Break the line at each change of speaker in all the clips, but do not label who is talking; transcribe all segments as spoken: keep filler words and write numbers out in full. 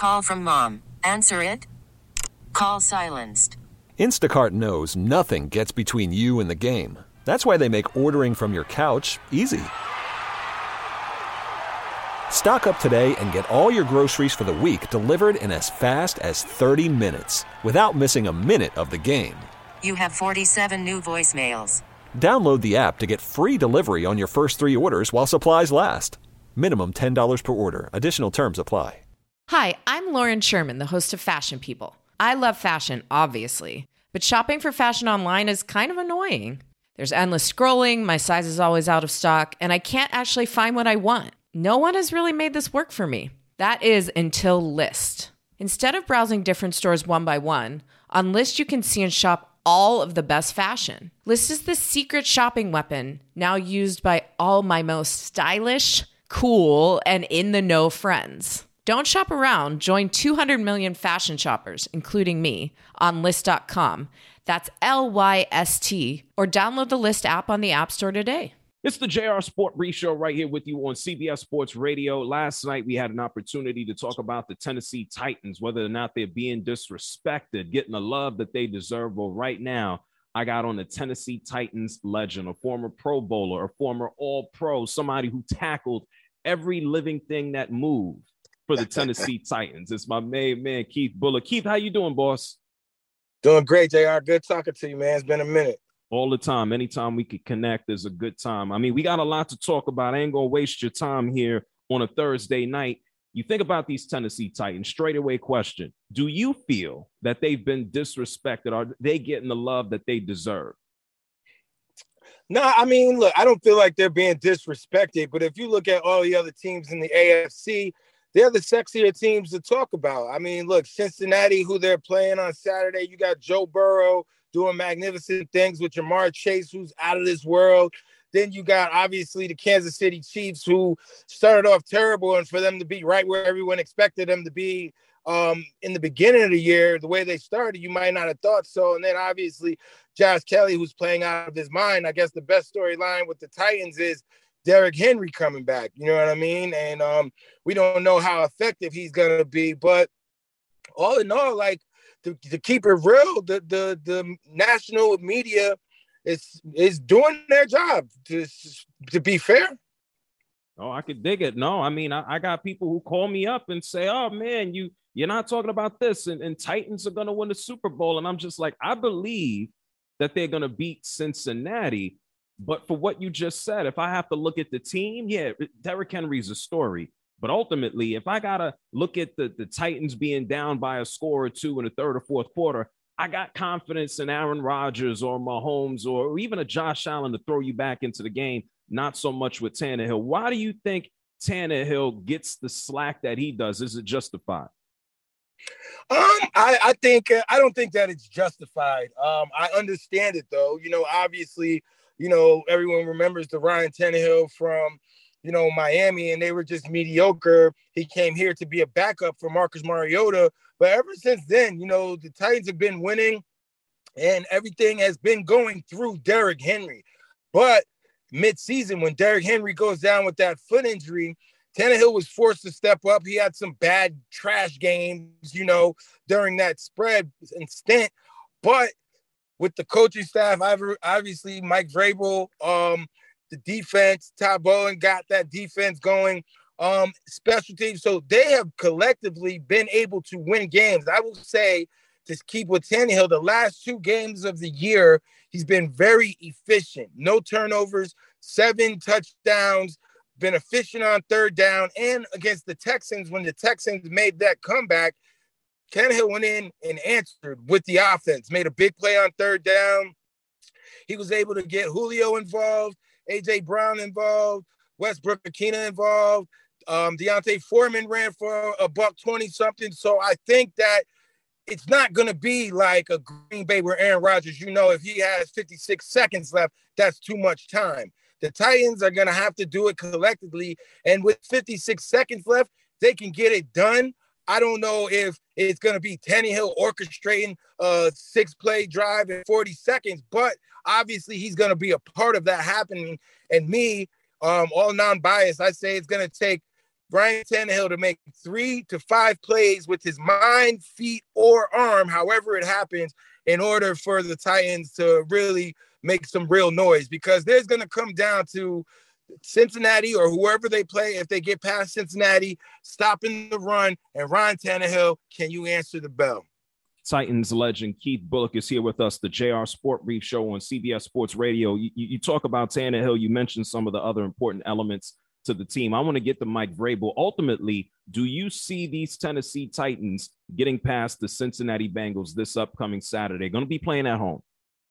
Call from mom. Answer it. Call silenced.
Instacart knows nothing gets between you and the game. That's why they make ordering from your couch easy. Stock up today and get all your groceries for the week delivered in as fast as thirty minutes without missing a minute of the game.
You have forty-seven new voicemails.
Download the app to get free delivery on your first three orders while supplies last. Minimum ten dollars per order. Additional terms apply.
Hi, I'm Lauren Sherman, the host of Fashion People. I love fashion, obviously, but shopping for fashion online is kind of annoying. There's endless scrolling, my size is always out of stock, and I can't actually find what I want. No one has really made this work for me. That is until Lyst. Instead of browsing different stores one by one, on Lyst you can see and shop all of the best fashion. Lyst is the secret shopping weapon now used by all my most stylish, cool, and in-the-know friends. Don't shop around. Join two hundred million fashion shoppers, including me, on Lyst dot com. That's L Y S T. Or download the Lyst app on the App Store today.
It's the J R Sport Brief Show right here with you on C B S Sports Radio. Last night, we had an opportunity to talk about the Tennessee Titans, whether or not they're being disrespected, getting the love that they deserve. Well, right now, I got on the Tennessee Titans legend, a former Pro Bowler, a former All-Pro, somebody who tackled every living thing that moved for the Tennessee Titans. It's my main man, Keith Bulluck. Keith, how you doing, boss?
Doing great, J R. Good talking to you, man. It's been a minute.
All the time. Anytime we could connect is a good time. I mean, we got a lot to talk about. I ain't going to waste your time here on a Thursday night. You think about these Tennessee Titans, straight away question. Do you feel that they've been disrespected? Are they getting the love that they deserve?
No, I mean, look, I don't feel like they're being disrespected, but if you look at all the other teams in the A F C, they're the sexier teams to talk about. I mean, look, Cincinnati, who they're playing on Saturday, you got Joe Burrow doing magnificent things with Jamar Chase, who's out of this world. Then you got, obviously, the Kansas City Chiefs, who started off terrible, and for them to be right where everyone expected them to be um, in the beginning of the year, the way they started, you might not have thought so. And then, obviously, Josh Kelly, who's playing out of his mind. I guess the best storyline with the Titans is Derrick Henry coming back. You know what I mean? And um, we don't know how effective he's going to be. But all in all, like, to, to keep it real, the, the, the national media is is doing their job, to, to be fair.
Oh, I could dig it. No, I mean, I, I got people who call me up and say, oh, man, you, you're not talking about this, and, and Titans are going to win the Super Bowl. And I'm just like, I believe that they're going to beat Cincinnati. But for what you just said, if I have to look at the team, yeah, Derrick Henry's a story. But ultimately, if I got to look at the, the Titans being down by a score or two in the third or fourth quarter, I got confidence in Aaron Rodgers or Mahomes or even a Josh Allen to throw you back into the game, not so much with Tannehill. Why do you think Tannehill gets the slack that he does? Is it justified?
Um, I, I think uh, I don't think that it's justified. Um, I understand it, though. You know, obviously, you know, everyone remembers the Ryan Tannehill from, you know, Miami, and they were just mediocre. He came here to be a backup for Marcus Mariota. But ever since then, you know, the Titans have been winning, and everything has been going through Derrick Henry. But mid-season, when Derrick Henry goes down with that foot injury, Tannehill was forced to step up. He had some bad trash games, you know, during that spread and stint. But with the coaching staff, obviously Mike Vrabel, um, the defense, Todd Bowen got that defense going, um, special teams. So they have collectively been able to win games. I will say, to keep with Tannehill, the last two games of the year, he's been very efficient. No turnovers, seven touchdowns, been efficient on third down. And against the Texans, when the Texans made that comeback, Tannehill went in and answered with the offense, made a big play on third down. He was able to get Julio involved, A J Brown involved, Westbrook Akina involved. Um, Deontay Foreman ran for a buck twenty something. So I think that it's not going to be like a Green Bay where Aaron Rodgers, you know, if he has fifty-six seconds left, that's too much time. The Titans are going to have to do it collectively. And with fifty-six seconds left, they can get it done. I don't know if it's going to be Tannehill orchestrating a six-play drive in forty seconds, but obviously he's going to be a part of that happening. And me, um, all non-biased, I say it's going to take Ryan Tannehill to make three to five plays with his mind, feet, or arm, however it happens, in order for the Titans to really make some real noise, because there's going to come down to Cincinnati or whoever they play. If they get past Cincinnati, stopping the run, and Ryan Tannehill, can you answer the bell?
Titans legend Keith Bulluck is here with us, the J R Sport Brief Show on C B S Sports Radio. You, you, you talk about Tannehill. You mentioned some of the other important elements to the team. I want to get to Mike Vrabel. Ultimately, do you see these Tennessee Titans getting past the Cincinnati Bengals this upcoming Saturday? Going to be playing at home.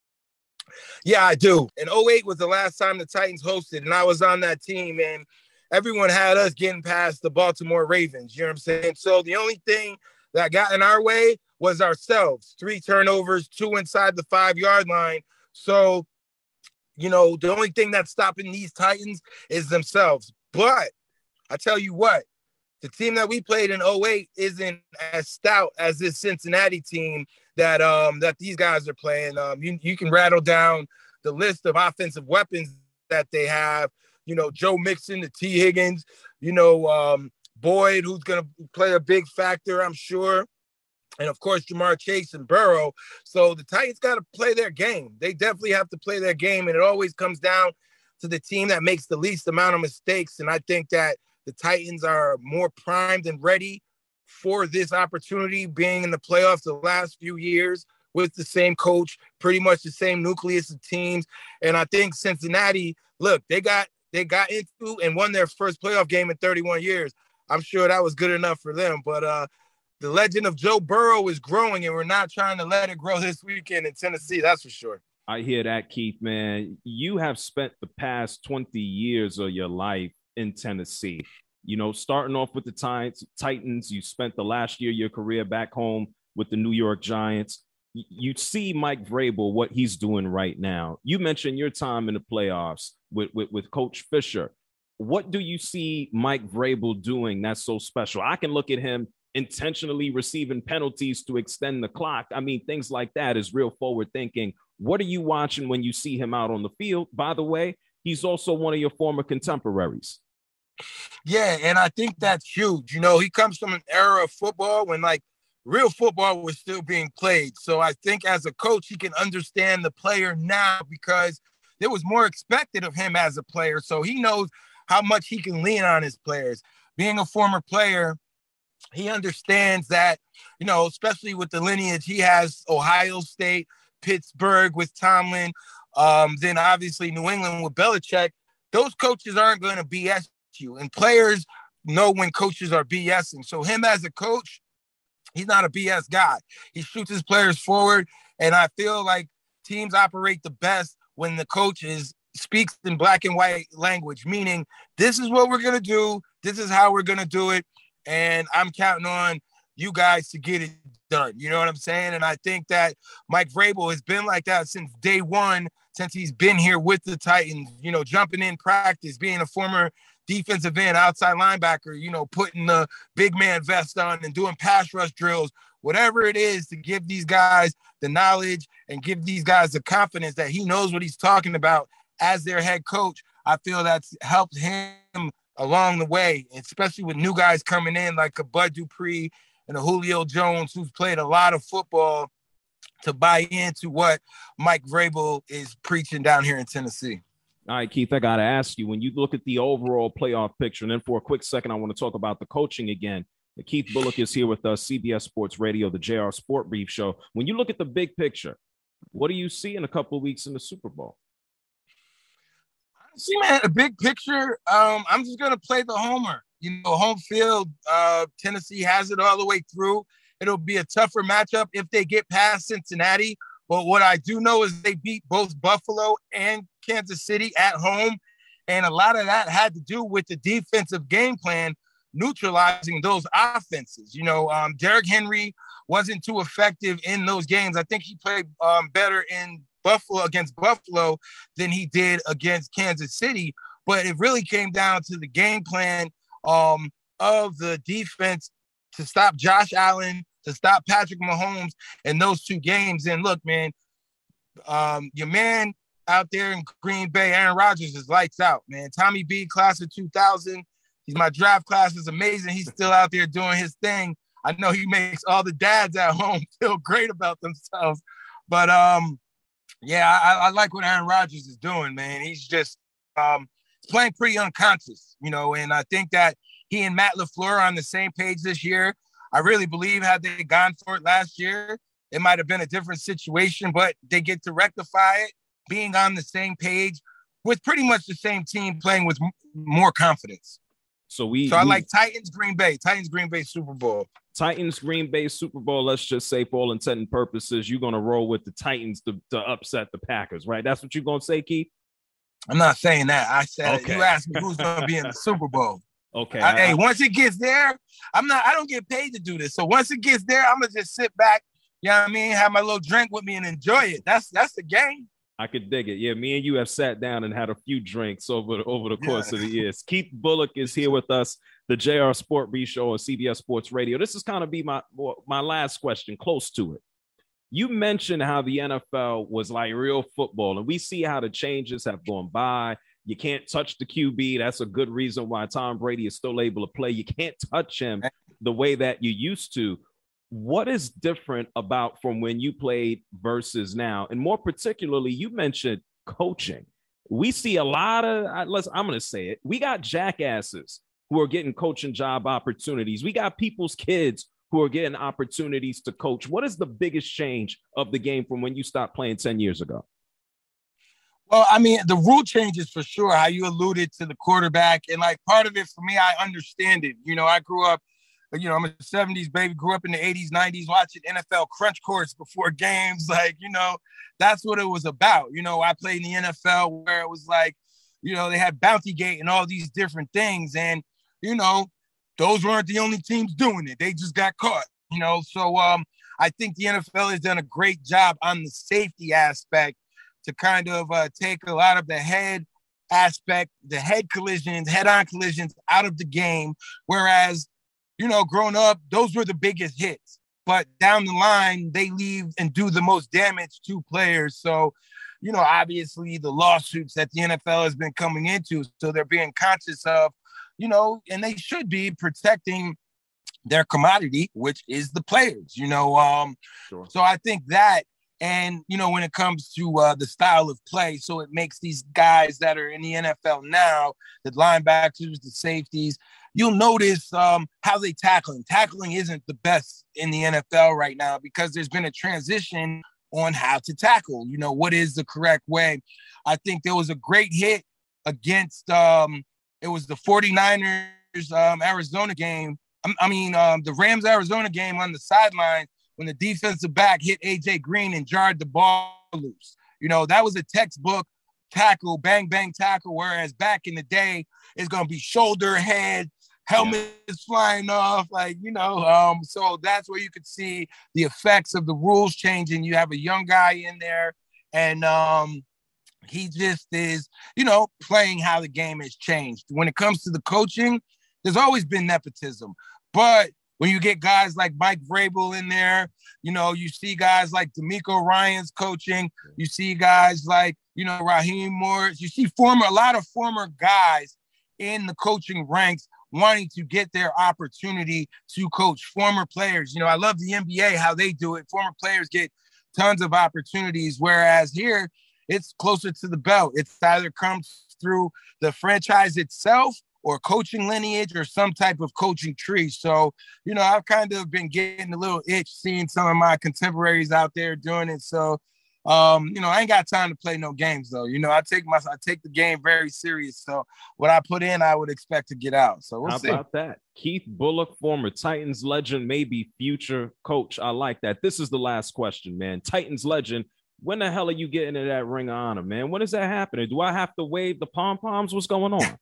Yeah, I do. And oh eight was the last time the Titans hosted, and I was on that team, and everyone had us getting past the Baltimore Ravens. You know what I'm saying? So the only thing that got in our way was ourselves. Three turnovers, two inside the five-yard line. So, you know, the only thing that's stopping these Titans is themselves. But I tell you what, the team that we played in oh eight isn't as stout as this Cincinnati team that um that these guys are playing. Um, you, you can rattle down the list of offensive weapons that they have. You know, Joe Mixon, the T. Higgins, you know, um, Boyd, who's going to play a big factor, I'm sure. And, of course, Jamar Chase and Burrow. So the Titans got to play their game. They definitely have to play their game, and it always comes down to the team that makes the least amount of mistakes. And I think that the Titans are more primed and ready for this opportunity, being in the playoffs the last few years with the same coach, pretty much the same nucleus of teams. And I think Cincinnati, look, they got they got into and won their first playoff game in thirty-one years. I'm sure that was good enough for them. But uh, the legend of Joe Burrow is growing, and we're not trying to let it grow this weekend in Tennessee, that's for sure.
I hear that, Keith, man. You have spent the past twenty years of your life in Tennessee. You know, starting off with the Titans, you spent the last year of your career back home with the New York Giants. You see Mike Vrabel, what he's doing right now. You mentioned your time in the playoffs with, with, with Coach Fisher. What do you see Mike Vrabel doing that's so special? I can look at him intentionally receiving penalties to extend the clock. I mean, things like that is real forward thinking. What are you watching when you see him out on the field? By the way, he's also one of your former contemporaries.
Yeah, and I think that's huge. You know, he comes from an era of football when, like, real football was still being played. So I think as a coach, he can understand the player now because there was more expected of him as a player. So he knows how much he can lean on his players. Being a former player, he understands that, you know, especially with the lineage, he has Ohio State, Pittsburgh with Tomlin, um, then obviously New England with Belichick. Those coaches aren't going to B S you, and players know when coaches are BSing. So him as a coach, he's not a B S guy. He shoots his players forward, and I feel like teams operate the best when the coach is speaks in black and white language, meaning this is what we're going to do, this is how we're going to do it, and I'm counting on you guys to get it done. You know what I'm saying? And I think that Mike Vrabel has been like that since day one, since he's been here with the Titans, you know, jumping in practice, being a former defensive end, outside linebacker, you know, putting the big man vest on and doing pass rush drills, whatever it is to give these guys the knowledge and give these guys the confidence that he knows what he's talking about as their head coach. I feel that's helped him along the way, especially with new guys coming in like a Bud Dupree and a Julio Jones, who's played a lot of football, to buy into what Mike Vrabel is preaching down here in Tennessee.
All right, Keith, I got to ask you, when you look at the overall playoff picture, and then for a quick second, I want to talk about the coaching again. Keith Bulluck is here with us, C B S Sports Radio, the J R Sport Brief Show. When you look at the big picture, what do you see in a couple of weeks in the Super Bowl?
See, man, a big picture, um, I'm just going to play the homer. You know, home field, uh, Tennessee has it all the way through. It'll be a tougher matchup if they get past Cincinnati. But what I do know is they beat both Buffalo and Kansas City at home. And a lot of that had to do with the defensive game plan neutralizing those offenses. You know, um, Derrick Henry wasn't too effective in those games. I think he played um, better in Buffalo against Buffalo than he did against Kansas City. But it really came down to the game plan um, of the defense to stop Josh Allen, to stop Patrick Mahomes in those two games. And look, man, um, your man out there in Green Bay, Aaron Rodgers, is lights out, man. Tommy B, class of two thousand, He's my draft class is amazing. He's still out there doing his thing. I know he makes all the dads at home feel great about themselves. But um, yeah, I, I like what Aaron Rodgers is doing, man. He's just um, playing pretty unconscious, you know, and I think that he and Matt LaFleur are on the same page this year. I really believe had they gone for it last year, it might have been a different situation, but they get to rectify it, being on the same page with pretty much the same team playing with m- more confidence.
So we.
So I
we,
like Titans, Green Bay, Titans, Green Bay, Super Bowl.
Titans, Green Bay, Super Bowl. Let's just say, for all intent and purposes, you're gonna roll with the Titans to, to upset the Packers, right? That's what you're gonna say, Keith.
I'm not saying that. I said
Okay.
You asked me who's gonna be in the Super Bowl.
Okay.
I,
I,
hey, once it gets there, I'm not. I don't get paid to do this. So once it gets there, I'm gonna just sit back. You know what I mean? Have my little drink with me and enjoy it. That's that's the game.
I could dig it. Yeah, me and you have sat down and had a few drinks over the, over the course yeah. of the years. Keith Bulluck is here with us, the J R Sport Brief Show on C B S Sports Radio. This is kind of be my my last question, close to it. You mentioned how the N F L was like real football, and we see how the changes have gone by. You can't touch the Q B. That's a good reason why Tom Brady is still able to play. You can't touch him the way that you used to. What is different about from when you played versus now? And more particularly, you mentioned coaching. We see a lot of, let's, I'm going to say it, we got jackasses who are getting coaching job opportunities. We got people's kids who are getting opportunities to coach. What is the biggest change of the game from when you stopped playing ten years ago?
Well, I mean, the rule changes for sure, how you alluded to the quarterback. And like part of it for me, I understand it. You know, I grew up, you know, I'm a seventies baby, grew up in the eighties, nineties, watching N F L crunch course before games. Like, you know, that's what it was about. You know, I played in the N F L where it was like, you know, they had Bounty Gate and all these different things. And, you know, those weren't the only teams doing it. They just got caught, you know. So um, I think the N F L has done a great job on the safety aspect to kind of uh, take a lot of the head aspect, the head collisions, head-on collisions out of the game. Whereas, you know, growing up, those were the biggest hits. But down the line, they leave and do the most damage to players. So, you know, obviously the lawsuits that the N F L has been coming into, so they're being conscious of, you know, and they should be protecting their commodity, which is the players, you know. Um, sure. So I think that, and, you know, when it comes to uh, the style of play, so it makes these guys that are in the N F L now, the linebackers, the safeties, you'll notice um, how they tackling. Tackling isn't the best in the N F L right now because there's been a transition on how to tackle. You know, what is the correct way? I think there was a great hit against, um, it was the 49ers um, Arizona game. I, I mean, um, the Rams Arizona game on the sideline, when the defensive back hit A J Green and jarred the ball loose. You know, that was a textbook tackle, bang, bang tackle, whereas back in the day, it's going to be shoulder, head, helmet yeah. is flying off, like, you know. Um, so that's where you could see the effects of the rules changing. You have a young guy in there, and um, he just is, you know, playing how the game has changed. When it comes to the coaching, there's always been nepotism, but when you get guys like Mike Vrabel in there, you know, you see guys like D'Amico Ryans coaching. You see guys like, you know, Raheem Morris. You see former, a lot of former guys in the coaching ranks wanting to get their opportunity to coach former players. You know, I love the N B A, how they do it. Former players get tons of opportunities, whereas here it's closer to the belt. It either comes through the franchise itself or coaching lineage or some type of coaching tree. So, you know, I've kind of been getting a little itch seeing some of my contemporaries out there doing it. So, um, you know, I ain't got time to play no games though. You know, I take my, I take the game very serious. So what I put in, I would expect to get out. So we'll
How
see.
about that? Keith Bulluck, former Titans legend, maybe future coach. I like that. This is the last question, man. Titans legend. When the hell are you getting into that Ring of Honor, man? When is that happening? Do I have to wave the pom-poms? What's going on?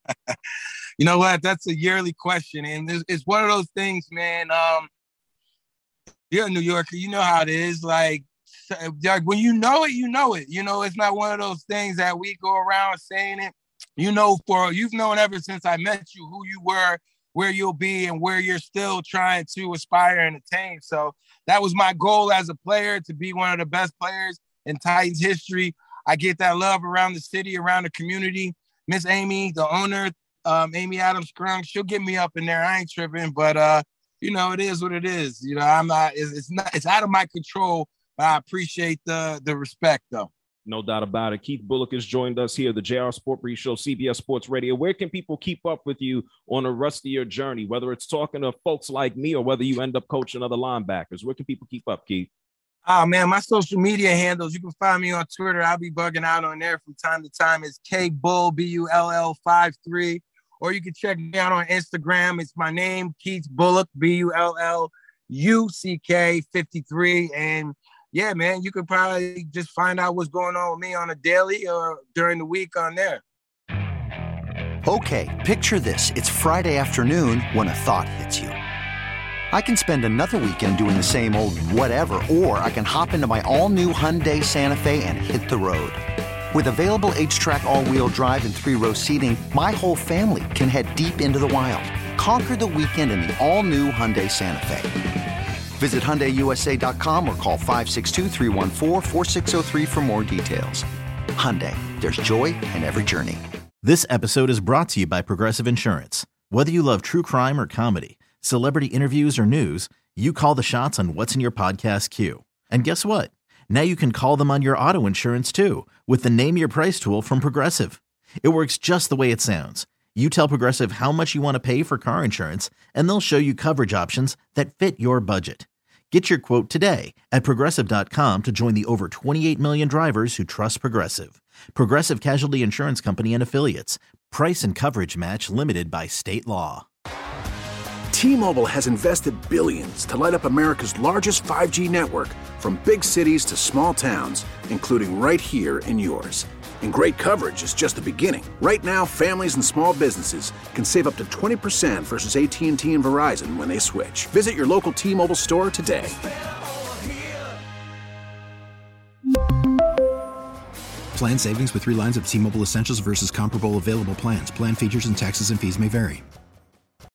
You know what? That's a yearly question. And it's, it's one of those things, man. Um, you're a New Yorker. You know how it is. Like, like, when you know it, you know it. You know, it's not one of those things that we go around saying it. You know, for you've known ever since I met you who you were, where you'll be, and where you're still trying to aspire and attain. So that was my goal as a player, to be one of the best players in Titans history. I get that love around the city, around the community. Miss Amy, the owner, Um, Amy Adams Strong, she'll get me up in there. I ain't tripping, but uh, you know, it is what it is. You know, I'm not. It's, it's not. It's out of my control. But I appreciate the the respect, though.
No doubt about it. Keith Bulluck has joined us here, the J R Sport Brief Show, C B S Sports Radio. Where can people keep up with you on the rest of your journey, whether it's talking to folks like me or whether you end up coaching other linebackers? Where can people keep up, Keith?
Oh, man, my social media handles, you can find me on Twitter. I'll be bugging out on there from time to time. It's K Bull, B U L L five three. Or you can check me out on Instagram. It's my name, Keith Bulluck, B U L L U C K fifty-three. And yeah, man, you could probably just find out what's going on with me on a daily or during the week on there.
Okay, picture this. It's Friday afternoon when a thought hits you. I can spend another weekend doing the same old whatever, or I can hop into my all-new Hyundai Santa Fe and hit the road. With available H-Track all-wheel drive and three-row seating, my whole family can head deep into the wild. Conquer the weekend in the all-new Hyundai Santa Fe. Visit Hyundai U S A dot com or call five six two, three one four, four six zero three for more details. Hyundai, there's joy in every journey.
This episode is brought to you by Progressive Insurance. Whether you love true crime or comedy, celebrity interviews or news, you call the shots on what's in your podcast queue. And guess what? Now you can call them on your auto insurance too with the Name Your Price tool from Progressive. It works just the way it sounds. You tell Progressive how much you want to pay for car insurance, and they'll show you coverage options that fit your budget. Get your quote today at Progressive dot com to join the over twenty-eight million drivers who trust Progressive. Progressive Casualty Insurance Company and Affiliates. Price and coverage match limited by state law.
T-Mobile has invested billions to light up America's largest five G network, from big cities to small towns, including right here in yours. And great coverage is just the beginning. Right now, families and small businesses can save up to twenty percent versus A T and T and Verizon when they switch. Visit your local T-Mobile store today.
Plan savings with three lines of T-Mobile Essentials versus comparable available plans. Plan features and taxes and fees may vary.